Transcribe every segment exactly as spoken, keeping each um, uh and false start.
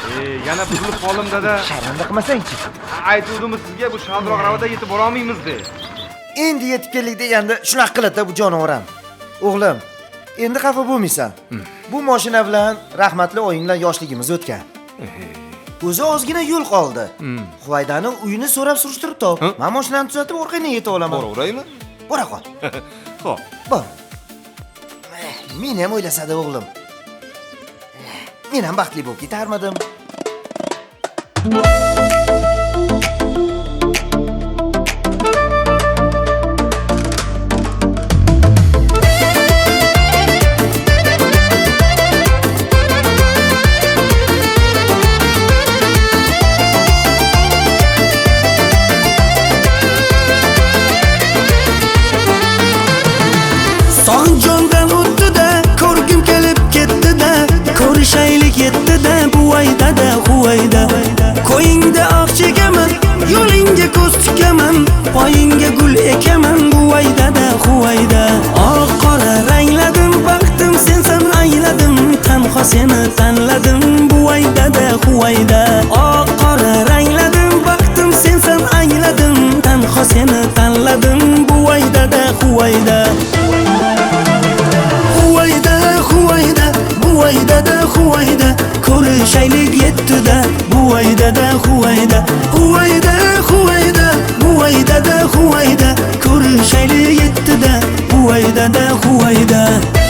E, yana buzilib qoldim dada. Sharmanda qilmasang-chi. Aytuvdimiz sizga bu shaldiroq ravada yetib bora olmaymiz deb. Endi yetib keldik deganda shunaqa qiladi bu jonivoram. O'g'lim, endi xafa bo'lmaysan. Bu mashina bilan rahmatli oying bilan yoshligimiz o'tgan. O'zi ozgina yo'l qoldi. Huvaydani uyini so'rab surishtirib top. Men mashinani tuzatib orqaga yetib olaman. Boraveraymi? Bora qol. Xo'p. Bor. Meni ham o'ylasada o'g'lim. Men ham baxtli bo'lib ketarmidim. Jondan o'tdi-da, ko'rgim kelib ketdi-da, ko'rishaylik yetdi-da, buvayda-da, huvayda. Qo'yingda oq chekaman, yo'lingga ko'z tikaman, poyingga gul ekaman, buvayda-da, huvayda. Oq qora rangladim, baxtim sensan ayladim, tanho seni tanladim, buvayda-da, huvayda. Oq qora rangladim, baxtim sensan ayladim, tanho seni tanladim, buvayda-da, huvayda. Huvayda-da, huvayda, ko'rishaylik yetdi-da, buvayda-da, huvayda. Huvayda, huvayda, buvayda-da, huvayda, ko'rishaylik yetdi-da, buvayda-da, huvayda.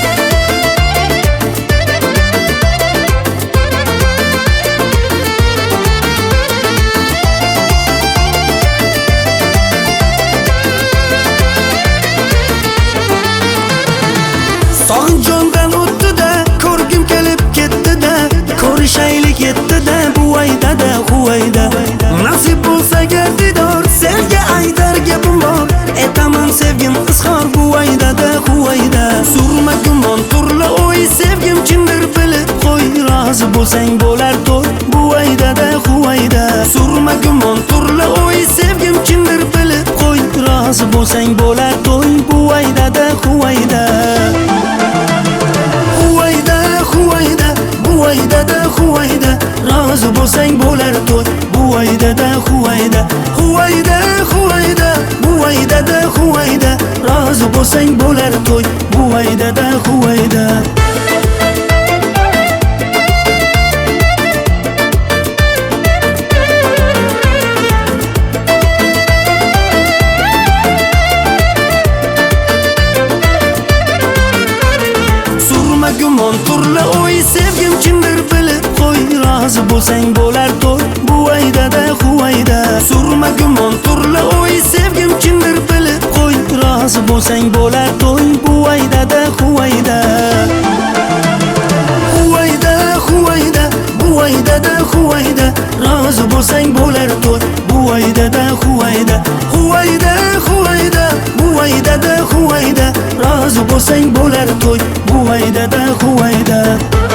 Sog'in jondan o'tdi-da, ko'rgim kelib ketdi-da, ko'rishaylik yetdi-da, buvayda-da, huvayda. Nasib bo'lsa gardidor, senga aytar gapim bor, etaman sevgim izhor, buvayda-da, huvayda. Surma gumon, turli o'y, sevgim chindir bilib qo'y, rozi bo'lsang bo'lar to'y, buvayda-da, huvayda. Surma gumon, turli o'y, sevgim chindir bilib qo'y, rozi bo'lsang bo'lar to'y, buvayda-da, huvayda. Huvayda-da, huvayda, rozi bo'lsang bo'lar to'y, buvayda-da, huvayda. Huvayda, huvayda, buvayda-da, huvayda, rozi bo'lsang bo'lar to'y, buvayda-da, huvayda. Surma gumon, turli o'y, sevgim chindir bilib qo'y, rozi bo'lsang bo'lar to'y, buvayda-da, huvayda. Surma gumon, turli o'y, sevgim chindir bilib qo'y, rozi bo'lsang bo'lar to'y, buvayda-da, huvayda. Huvayda, huvayda, buvayda-da, huvayda, rozi bo'lsang bo'lar to'y, buvayda-da, huvayda. Huvayda, huvayda, buvayda-da, huvayda, rozi bo'lsang bo'lar to'y, buvayda-da, huvayda.